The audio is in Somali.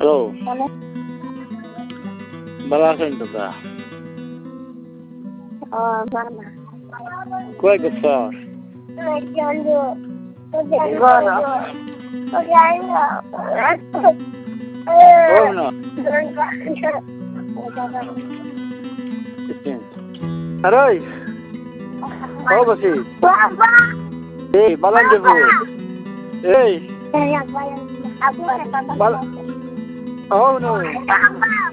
Halo. Ano? Balasan to ka. Mama. Kuya gusto. Maganda. Gana. Oh no. Aroy. Kau basi. Papa. Eh, balan je bu. Eh. Aku Oh no. Papa.